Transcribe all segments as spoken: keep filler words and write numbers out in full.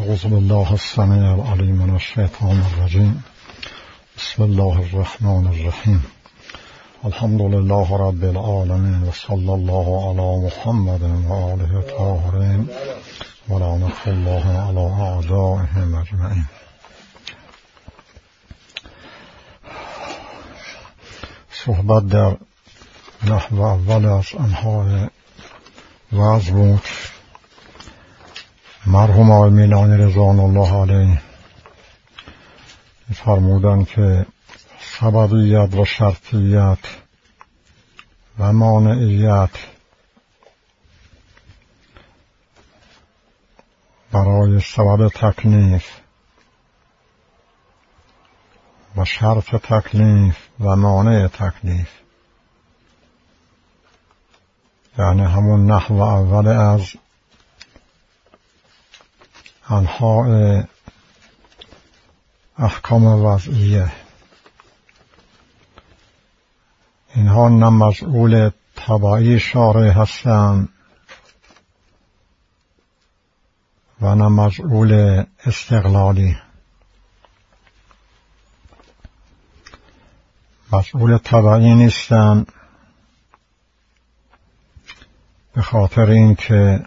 أعوذ بالله السميع العليم من الشيطان الرجيم. بسم الله الرحمن الرحيم. الحمد لله رب العالمين وصلى الله على محمد وآله الطاهرين ولعنة الله على أعدائهم أجمعين. صحبت در نحو اول از انهای وعظ بود. مرحوم آقای میلانی رضوان الله علیه فرمودند که سببیت و شرطیت و مانعیت برای سبب تکلیف و شرط تکلیف و مانع تکلیف، یعنی همون نحو اول از انواع احکام وضعیه، اینها نه مسئول طبعی شارع هستند و نه مسئول استقلالی. مسئول طبعی نیستند به خاطر اینکه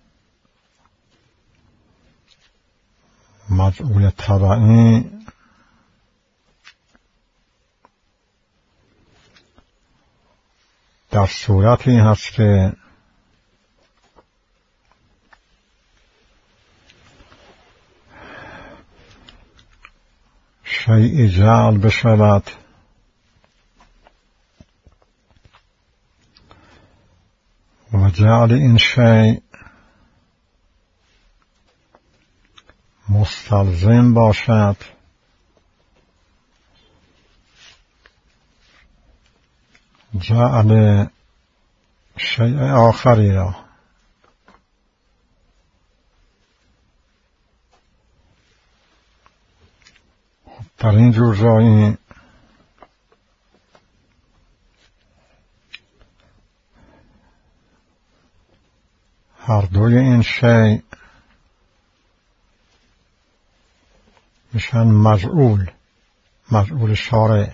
مسئول طبعی در صورتی هست که شیء جعل بشود و جعل این شیء مستلزم باشد جعل شیء آخری را. در این جور جایی هر دوی این شیء میشن مجعول، مجعول شارع.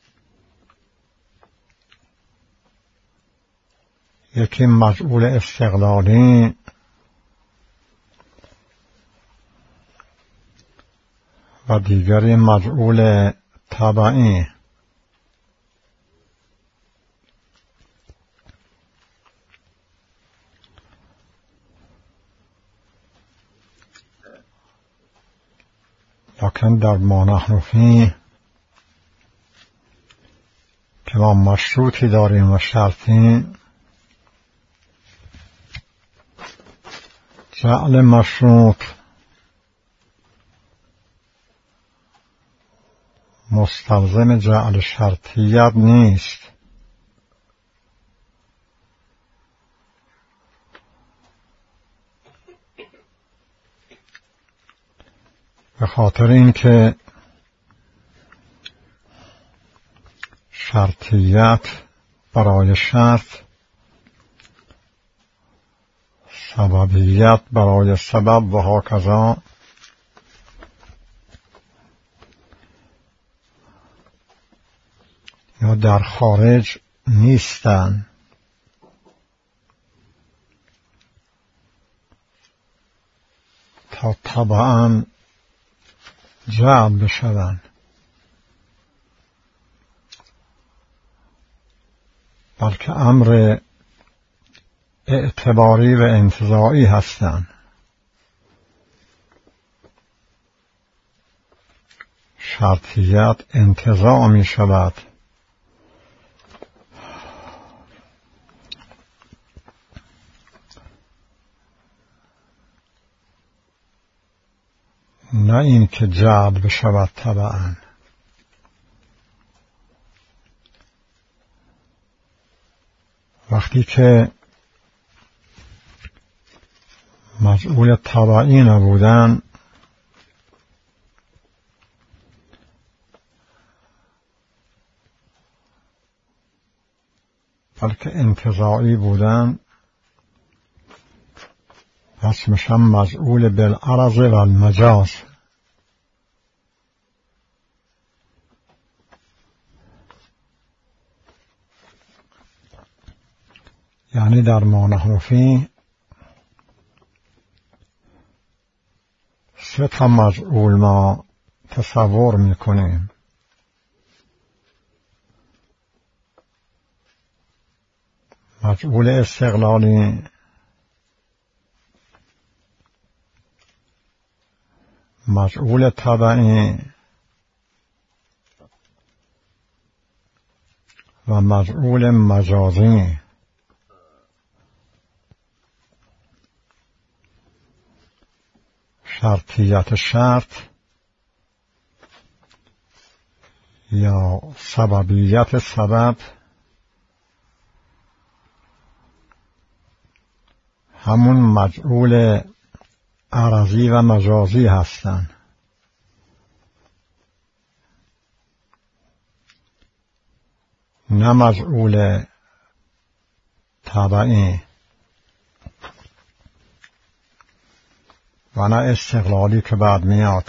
یکی مجعول استقلالی و دیگری مجعول طبعی. لکن در ما نحن فیه که ما مشروطی داریم و شرطی، جعل مشروط مستلزم جعل شرطیت نیست. به خاطر اینکه شرطیت برای شرط، سببیت برای سبب و هاکذا یا در خارج نیستن تا طبعاً جعل بشوند، بلکه امر اعتباری و انتزاعی هستند. شرطیت انتزاع می شود نه این که جعل بشود طبعاً. وقتی که مجعول طبعی نبودن بلکه انتزاعی بودن، اسمش هم مجعول بالعرض و المجاز. یعنی در مانحرفی سه تا مجعول ما تصور میکنیم. مجعول استقلالی، مجعول تبعی و مجعول مجازی. شرطیت شرط یا سببیت سبب همون مجعول عرضی و مجازی هستند. نه مجعول تبعی و نه استقلالی که بعد میاد.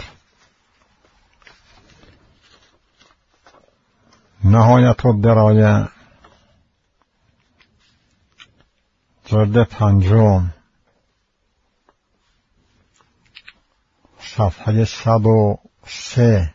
نهایت الدرایه جلد پنجم صفحه صد و سه.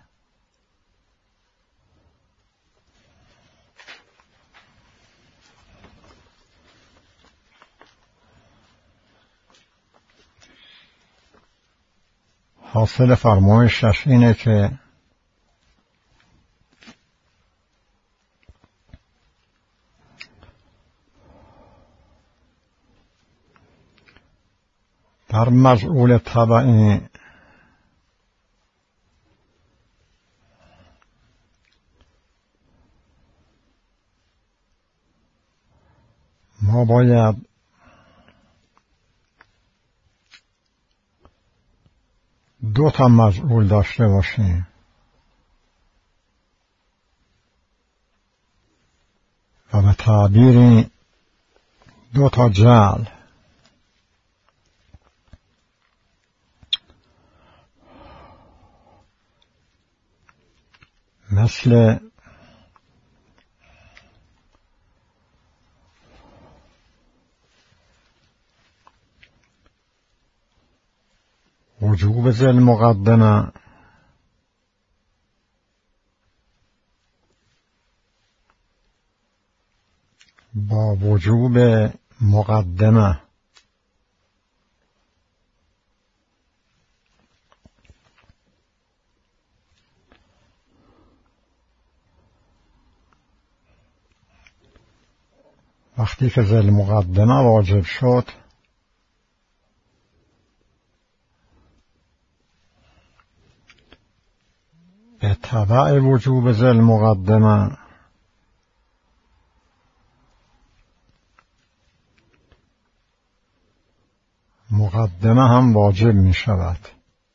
حاصل فرمایشش اینه که در مجعول تبعی ما باید دو تا مجعول داشته باشیم و به تعبیری دو تا جعل. مثل وجوب ذی المقدمه با وجوب مقدمه. وقتی که ذی المقدمه واجب شد به تبع وجوب ذی المقدمه مقدمه هم واجب می شود.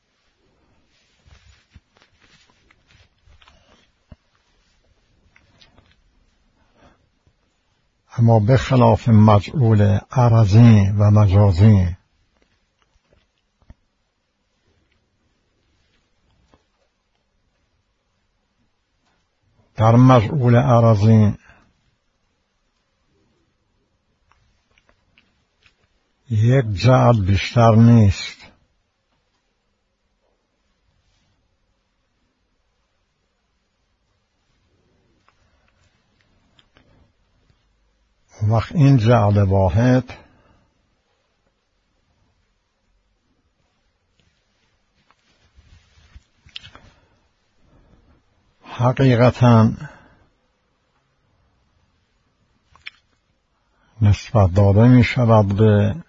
اما به خلاف مجعول عرضی و مجازی در مجعول عرضی یک جعل بیشتر نیست. وقت این جعل واحد حقیقتاً نسبت داده می شود به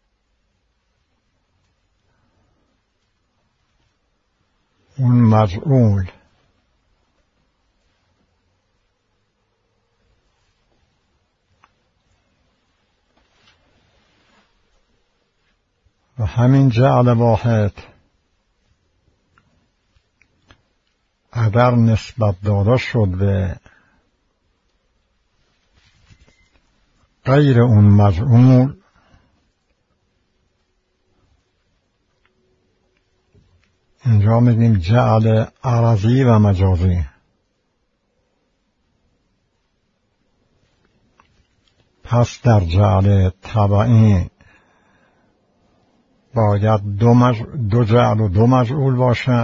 اون مجعول. و همین جعل واحد اگر نسبت داده شد به غیر اون مجعول اینجا میگیم جعل عرضی و مجازی. پس در جعل طبعی باید دو, مج... دو جعل و دو مجعول باشد.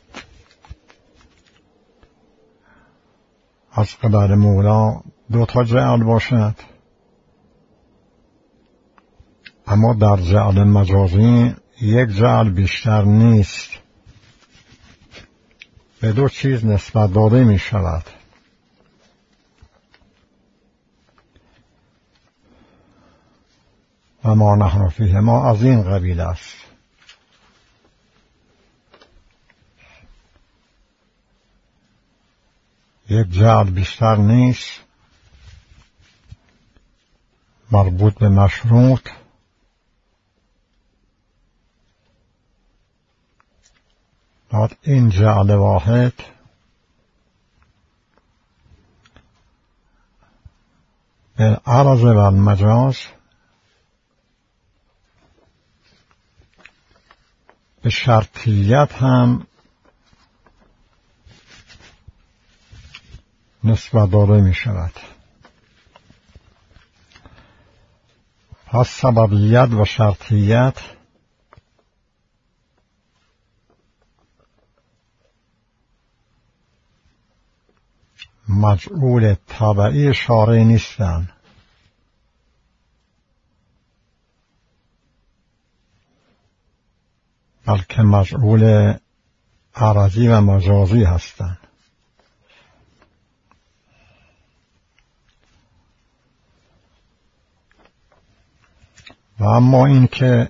از قبل مولا دو تا جعل باشد. اما در جعل مجازی یک جعل بیشتر نیست، به دو چیز نسبت داده می شود. و ما نحن فیه ما از این قبیل است. یک جعل بیشتر نیست، مربوط به مشروط. بعد این جعل واحد به عرض و المجاز به شرطیت هم نسبت داده می شود. پس سببیت و شرطیت مجعول طبعی شارع نیستند، بلکه مجعول عرضی و مجازی هستند. و اما این که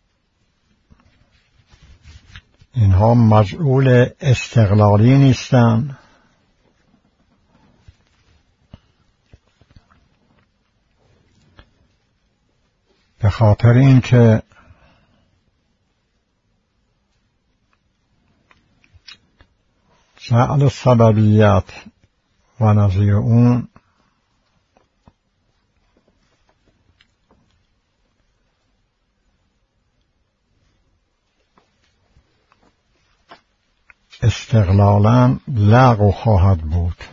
اینها مجعول استقلالی نیستند، به خاطر این که جعل سببیت و نظیر اون استقلالاً لغو خواهد بود.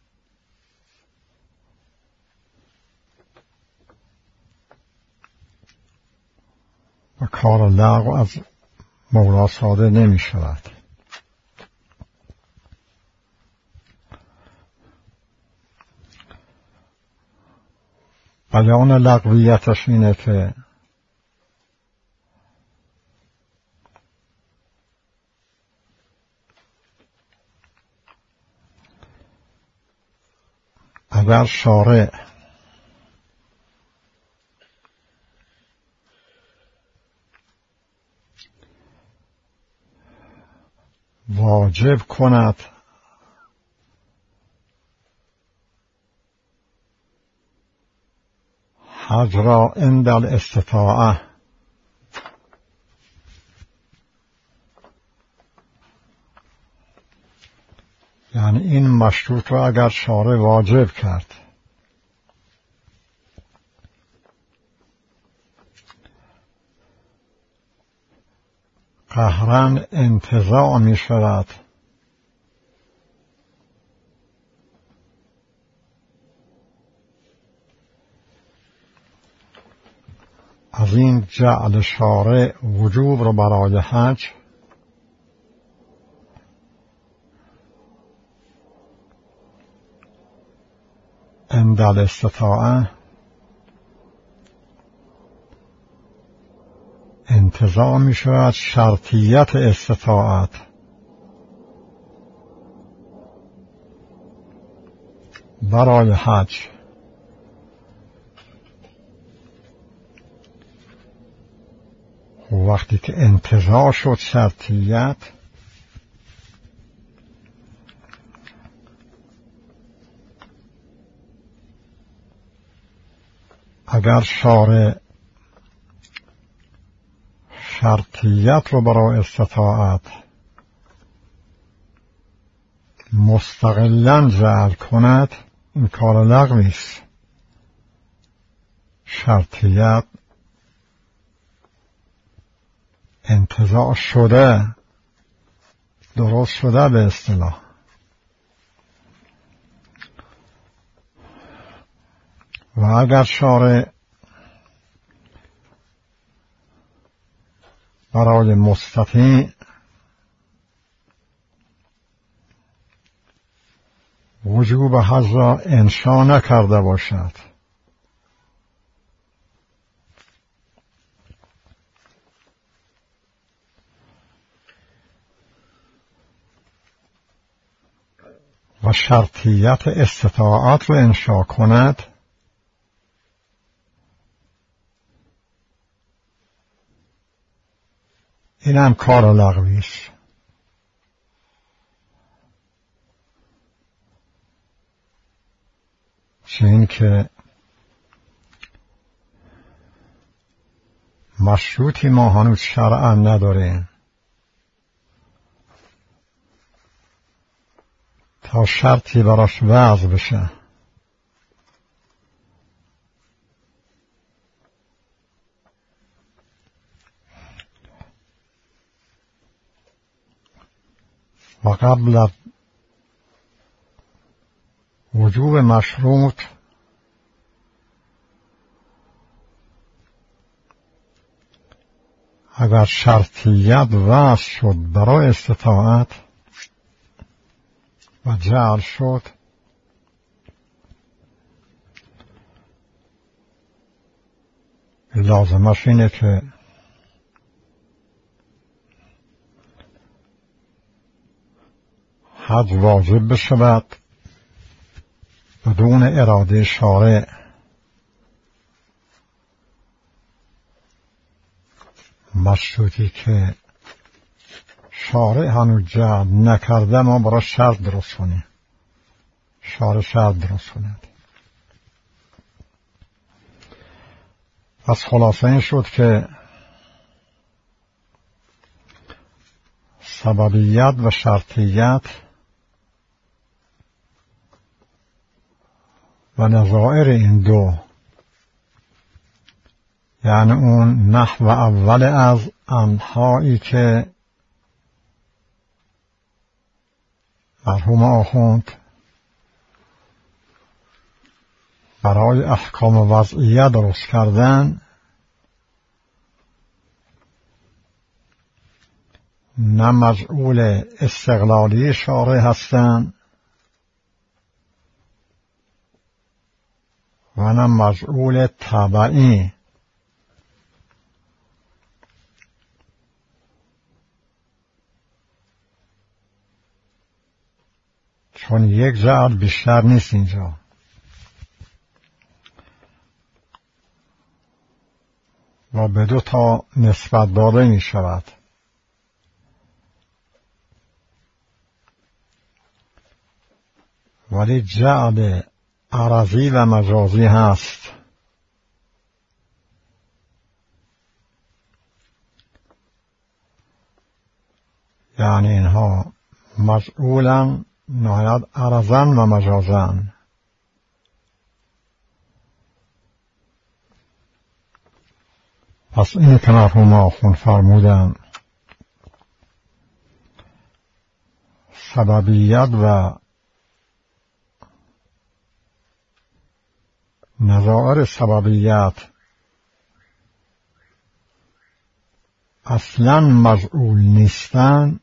و کار لغو از مولا صادر نمی شود. بیان لغویتش اینه که اگر شارع واجب کند حج را عند الاستطاعه، یعنی این مشروط را اگر شارع واجب کرد، قهراً انتزاع می شود از این جعل شارع وجوب را برای حج عند الاستطاعه انتزاع می شود شرطیت استطاعت برای حج. وقتی که انتزاع شد شرطیت، اگر شارع شرطیت رو برای استطاعت مستقلاً جعل کند، این کار لغوی است. شرطیت انتزاع شده درست شده به اصطلاح. و اگر شارع برای مستطیع وجوب حج را انشا نکرده باشد و شرطیت استطاعت را انشا کند، این هم کار لغوی است. چه این که مشروطی ما هنوز شرعا نداریم تا شرطی براش وضع بشه. و قبل از وجوب مشروط اگر شرطیت وضع شد برای استطاعت و جعل شد، لازمش اینه که حج واجب بشود بدون اراده شارع. مشروطی که شارع هنوز جعل نکرده ما برای شرط درست کنیم، شارع شرط درست کند. پس خلاصه این شد که سببیت و شرطیت و نظائر این دو، یعنی اون نحو اول از انهایی که مرحوم آخوند برای احکام وضعیه درست کردن، نه مجعول استقلالی شارع هستند و نه مجعول تبعی. چون یک جعل بیشتر نیست اینجا. و به دو تا نسبت داده می شود. ولی جعل عرضی و مجازی هست. یعنی اینها مجعولا نهایت عرضا و مجازا. پس این که مرحوم آخوند فرمودن سببیت و نظائر سببیت اصلا مجعول نیستن،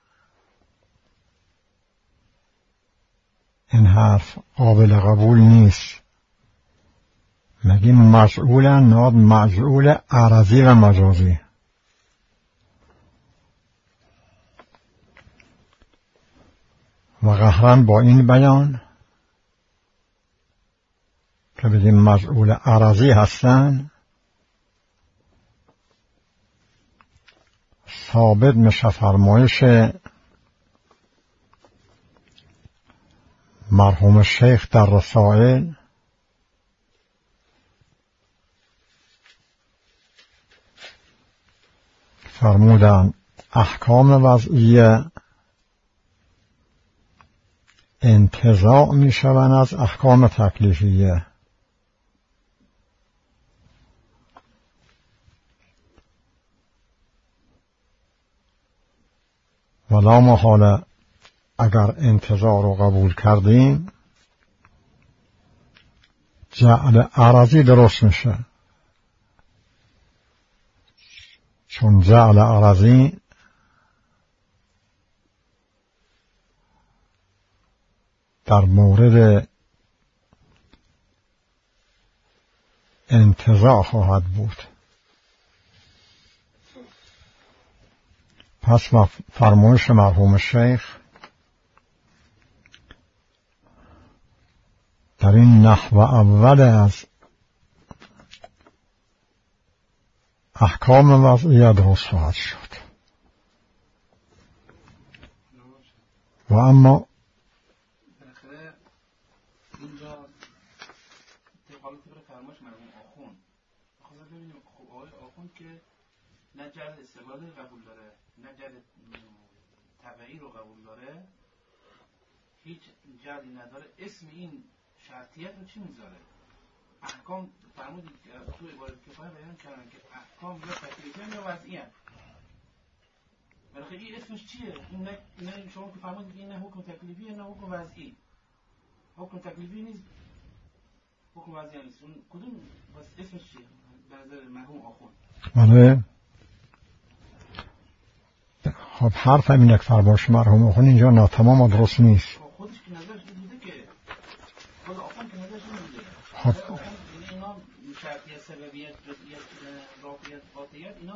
این حرف قابل قبول نیست. مگه مجعولن ناد مجعول عرضی و مجازی. و قهرن با این بیان که بگیم مجعول عرضی هستن ثابت میشه فرمایش مرحوم شیخ در رسائل فرمودن احکام وضعیه انتزاع می شوند از احکام تکلیفیه. ولا محاله اگر انتظار رو قبول کردیم جعل عرضی درست میشه، چون جعل عرضی در مورد انتزاع خواهد بود. پس فرمایش مرحوم شیخ در این نحو اول از احکام وضعیه درست خواهد شد. و اما نه جهت استقلالی قبول داره نه جهت تبعی رو قبول داره، هیچ جهتی نداره. اسم این شرطیت رو چی میذاره؟ احکام فرمودید تو عبارت کفایه بیان کردن که احکام یا تکلیفی یا وضعی هست. بلکه این اسمش چیه؟ این نه, نه شما که فرمودید این نه حکم تکلیفیه نه حکم وضعی. حکم تکلیفی نیست، حکم وضعی نیست. اون کدوم بس اسمش چیه؟ به نظر مرحوم آخوند. بله. خب حرف همین یک فرمایش مرحوم آخوند اینجا ناتمام و درست نیست. خودش که نظرش بوده که خود آخوند که نظرش نمیده. خب اینا شرطیت، سببیت، جزئیت، رافعیت، قاطعیت اینا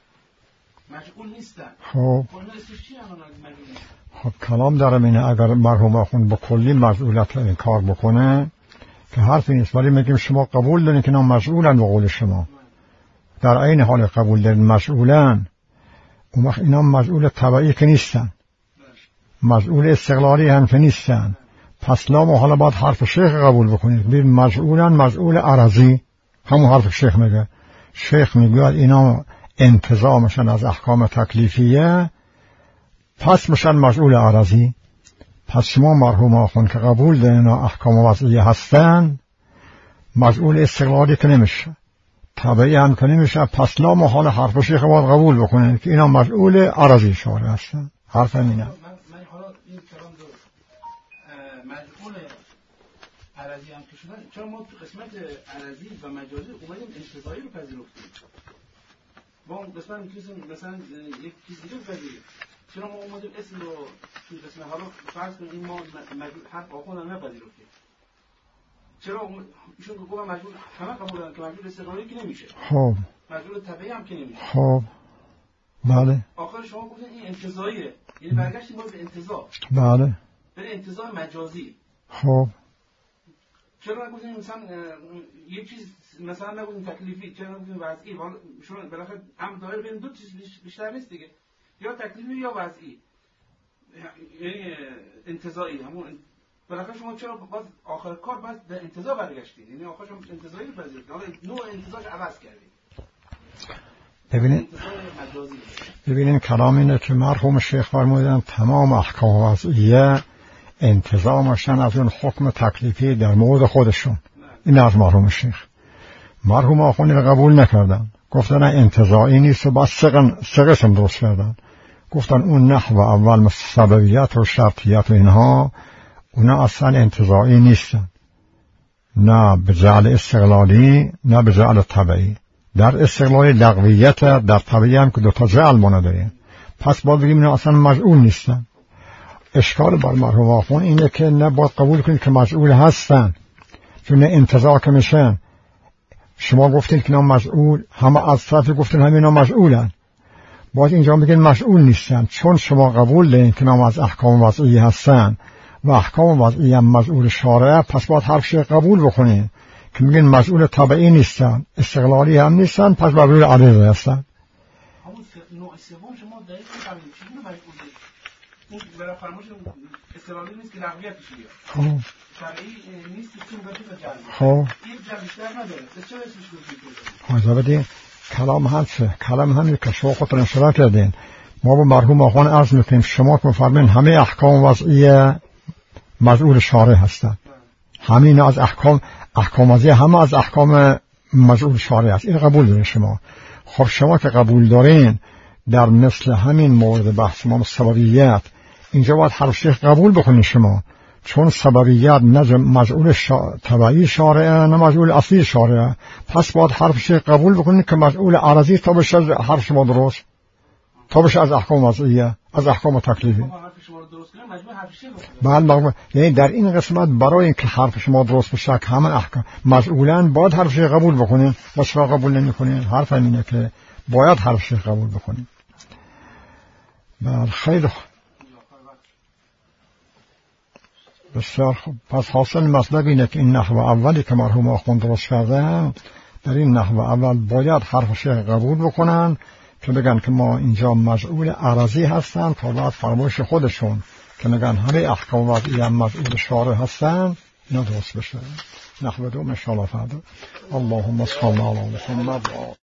مشغول نیستن. خب اون اسمش چی الان مشغول نیستن؟ خب کلام دارم اینه اگر مرحوم آخوند با کلی مشغولیت این کار بکنه که حرفی نیست، ولی میگیم شما قبول دارین که اینا مشغولن به قول شما. در عین حال قبول دارین مشغولن، اون وقت اینا مشغول تبعی که نیستن، مشغول استقلالی هم که نیستن. پس لا محاله باید حرف شیخ قبول بکنید. ببین مشغولن مشغول عرضی، همون حرف شیخ میگه. شیخ میگه اینا انتزاع میشن از احکام تکلیفیه، پس میشن مشغول عرضی. پس شما مرحوم آخوند که قبول دارین اینا احکام وضعیه هستن، مشغول استقلالی که نمیشه، تبعی هم که نمیشه. پس لا محال حرف شیخ باید قبول بکنن که اینا مشغول عرضی شاره هستن. حرف همینه. من من حالا این کلام دو مشغول عرضی هم که شدن، چرا ما تو قسمت عرضی و مجازی اومدیم انتزاعی رو پذیرفتیم؟ ما قسمت میتونیم مثلا یک چیز دیگه بپذیریم. چرا ما اومدیم اسم رو تو قسمت حالا فرض کنیم این ما مجبور حرف آخوند هم نپذیرفتیم؟ چرا ایشون که گفتن مجبور همه قبول دارن که مجبور استقلالی که نمیشه، خب مجبور تبعی هم که نمیشه. خب بله. آخر شما گفتن این انتزاعیه، یعنی برگشتیم باید به انتزاع. بله. به انتزاع مجازی. خب چرا نگفتیم مثلا یک چیز مثلا نگفتیم تکلیفی، چرا نگفتیم وضعی؟ حالا شما بالاخره هم دایر بین دو چیز بیشتر نیست دیگه، یا تکلیفی یا وضعی، یعنی انتزاعی. همون بالاخره شما چرا باز آخر کار باز به انتزاع برگشتید؟ یعنی آخر شما انتزاعی رو پذیرفتید، حالا نوع انتزاعش عوض کردید. ببینید ببینید کلام اینه که مرحوم شیخ فرمودن تمام احکام وضعیه انتزاع میشن از اون حکم تکلیفی در مورد خودشون. این از مرحوم شیخ. مرحوم آخوند رو قبول نکردن، گفتن انتزاعی نیست و بس سه قسم درست کردن. گفتن اون نحو اول مثل سببیت و شرطیت و اینها اونا اصلا انتزاعی نیستن، نه به جعل استقلالی نه به جعل تبعی. در استقلالی لغویت، در تبعی هم که دوتا جعل مانه داریم. پس باید بگیم اینا اصلا مجعول نیستن. اشکال بر مرحوم آخوند اینه که نه باید قبول کنید که مجعول هستن، چون نه انتزاع که میشن. شما گفتید که اینا مجعول، همه از طرف گفتین همه اینا مجعولن، باید اینجا بگین مجعول نیستن، چون شما قبول دارین که اینا از احکام وضعی هستن و احکام وضعی هم مجعول شارعه. پس باید حرف شیخ قبول بکنین که میگن مجعول تبعی نیستن، استقلالی هم نیستن، پس مجعول عرضی هستن. همون نوع سوم شما دقیق می‌فهمید چگونه مجعول است. این برای فرمایش استقلالی نیست که لغویتش بیاد. خب تبعی نیست که بشه جعل. خب این جعل بیشتر نداره. چرا اسمش گذاشتید؟ حاضر بدین کلام هست. کلام همین که شما خودتون اشاره کردین. ما با مرحوم آخوند عرض میکنیم شما که می‌فرمایید همه احکام وضعی مجعول شارع هستن. همین از احکام احکام وضعی همه از احکام مجعول شارع است. این قبول دارین شما. خب شما که قبول دارین در مثل همین مورد بحث ما سببیت اینجا باید حرف شیخ قبول بکنید شما، چون سببیت نه مجعول شا... تبعی شارعه نه مجعول اصلی شارعه، پس باید حرف شیخ قبول بکنید که مجعول عرضی تا بشه از حرف شما درست، تا بشه از احکام وضعیه، از احکام تکلیفی. بله، یعنی در این قسمت برای اینکه حرف شما درست بشه که همه احکام مجعولاً باید حرف شیخ قبول بکنید، و شما قبول نمی‌کنید. حرف اینه که باید حرف شیخ قبول بکنید. بله خیلی خوب، بسیار خوب. پس حاصل مطلب اینه که این نحو اولی که مرحوم آخوند درست کرده، در این نحو اول باید حرف شیخ قبول بکنن که بگن که ما اینجا مجعول عرضی هستن، تا بعد فرمایش خودشون که میگن همه احکام وضعی هم مجعول شارع هستن اینا درست بشه. نحو دوم ان شاء الله فردا. اللهم صل علی محمد.